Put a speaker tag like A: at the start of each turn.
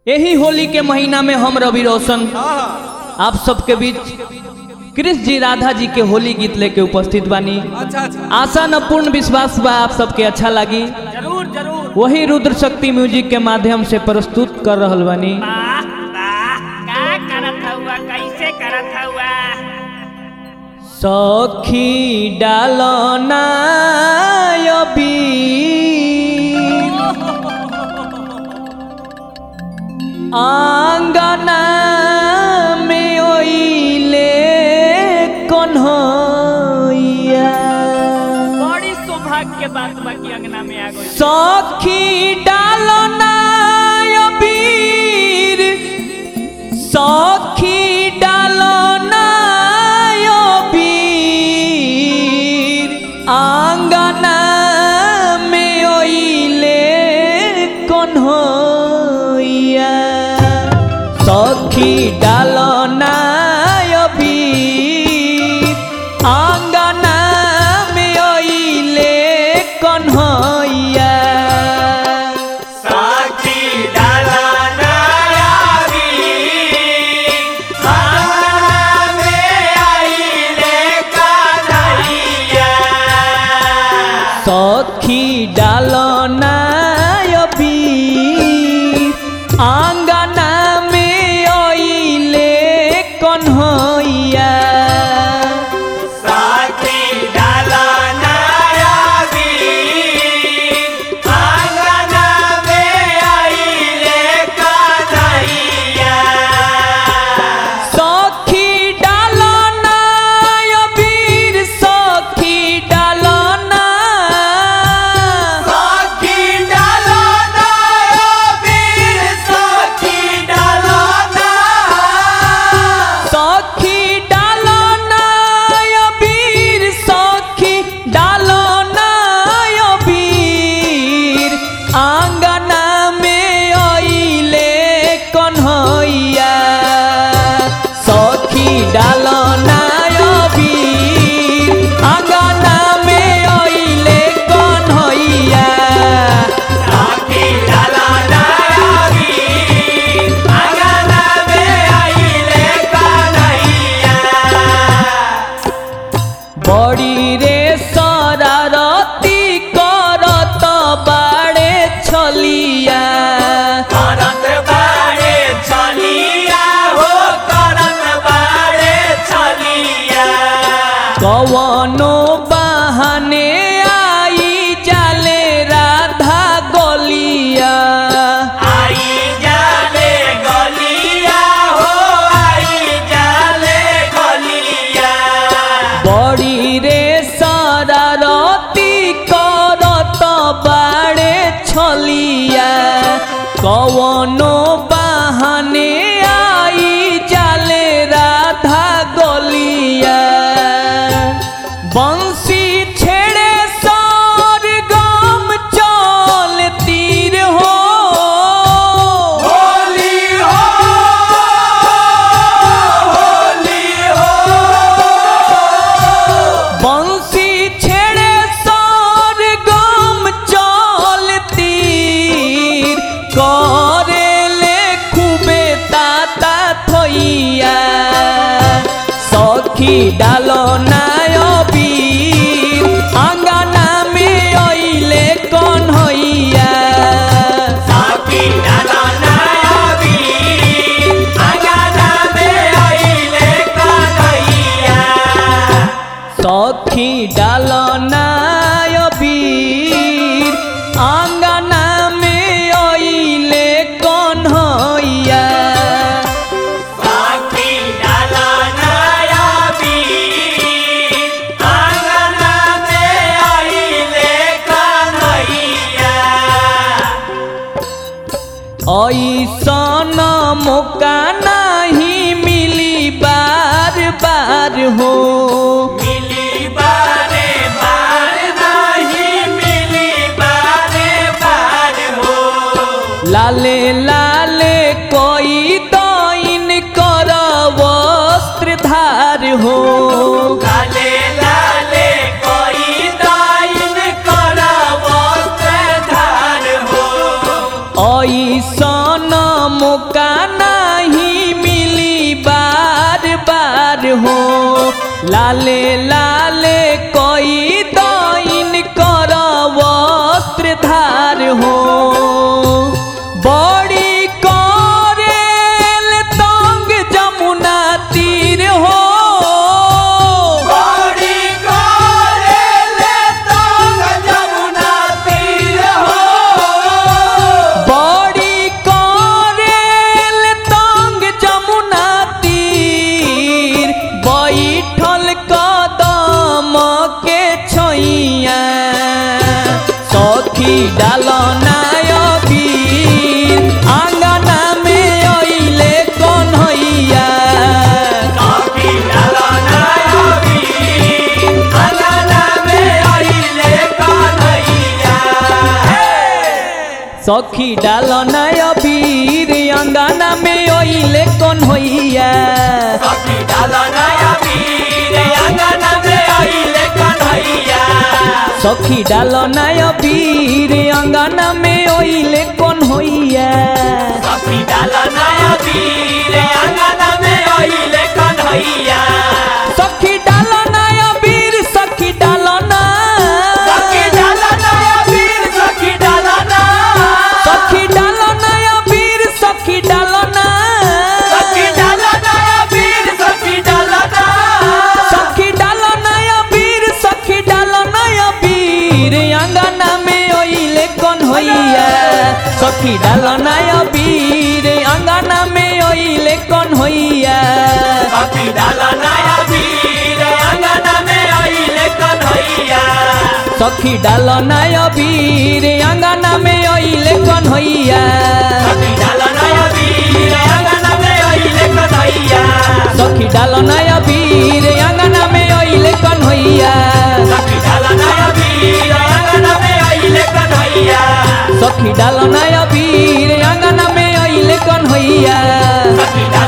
A: यही होली के महीना में हम रवि रोशन आप सबके बीच कृष्ण जी राधा जी के होली गीत लेके उपस्थित बानी। आशा न पूर्ण विश्वास बा आप सबके अच्छा लगी।
B: जरूर जरूर
A: वही रुद्र शक्ति म्यूजिक के माध्यम से प्रस्तुत कर रहल बानी।
B: वाह वाह का करत हुआ कैसे करत हुआ
A: सखी डालना आंगना में ओइले कन्हैया
B: बड़ी सौभाग्य के बात बाकी अंगना में आ गई।
A: सखी डालना अबीर सखी डालना अबीर आंगना में ओइले कन्हैया सखी डालना अबीर आंगना में ओइले कन्हैया
B: साखी डालना अबीर आंगना में आइले कन्हैया
A: सखी डालना अबीर आंगना में ओइले कन्हैया
B: साखी डालना अबीर आंगना में आइले कन्हैया
A: सखी डालना अबीर सखी डालना
B: साखी डालना अबीर साखी डालना
A: सखी डालना अबीर सखी डालना अबीर आंगना में ओइले कन्हैया सखी डालना अबीर आंगना में ओइले कन्हैया
B: साखी डालना अबीर आंगना में आइले कन्हैया
A: बड़ी रे शरारती करत बाड़े छलिया
B: करत बाड़े छलिया हो करत बाड़े छलिया
A: कवनो बहाने आई जाले राधा गलिया
B: आई जाले गलिया हो आई जाले गलिया
A: बड़ी रे शरारती करत बाड़े छलिया कवनो बहाने आई जाले राधा गलिया बंसी छेड़े सार गम चल तीर हो
B: होली हो होली हो
A: बंसी छेड़े सार गम चल तीर करेले खूबे ताता थैया सखी डालना अबीर आंगना में ओइले कन्हैया
B: साखी डालना अबीर आंगना में आइले कन्हैया
A: सखी डालना अबीर आंगना में ओइले कन्हैया
B: साखी डालना अबीर आंगना में आइले कन्हैया
A: ऐसन मौका नहीं मिली बार बार हो
B: मिली बारे बार नहीं मिली बारे बार हो
A: लाले लाले कोई दाइन कर वस्त्र धार हो
B: लाले लाले कोई दाइन कर वस्त्र धार हो
A: ऐसन ओइसन मौका नहीं मिली बार बार हो लाले लाले कोई दाइन कर वस्त्र धार हो बड़ी करेल तंग जमुना तीर हो
C: बड़ी करेल तंग जमुना तीर हो
A: बड़ी करेल तंग जमुना तीर बैठल कदम के छैया सखी डालना अबीर आंगना में अइले कन्हैया
C: सखी डालना अबीर आंगना में अइले कन्हैया
A: सखी डालना अबीर आंगना में अइले कन्हैया
C: सखी डालना अबीर आंगना में अइले कन्हैया
A: सखी डालना अबीर आंगना में अइले कन्हैया
C: सखी डालना अबीर आंगना में अइले कन्हैया
A: सखी डालना अबीर सखी डालना
C: सखी डालना अबीर सखी डालना
A: सखी डालना अबीर सखी डालना
C: सखी डालना अबीर सखी डालना
A: सखी डालना अबीर सखी डालना अबीर आंगना में अइले कन्हैया सखी डालना अबीर आंगना में अइले कन्हैया
C: सखी डालना अबीर आंगना में अइले कन्हैया
A: सखी डालना अबीर आंगना में अइले कन्हैया
C: सखी डालना अबीर आंगना में अइले कन्हैया
A: सखी डालना अबीर आंगना में अइले कन्हैया
C: सखी डालना अबीर आंगना में अइले कन्हैया
A: सखी डालना अबीर आंगना में अइले कन्हैया
C: सखी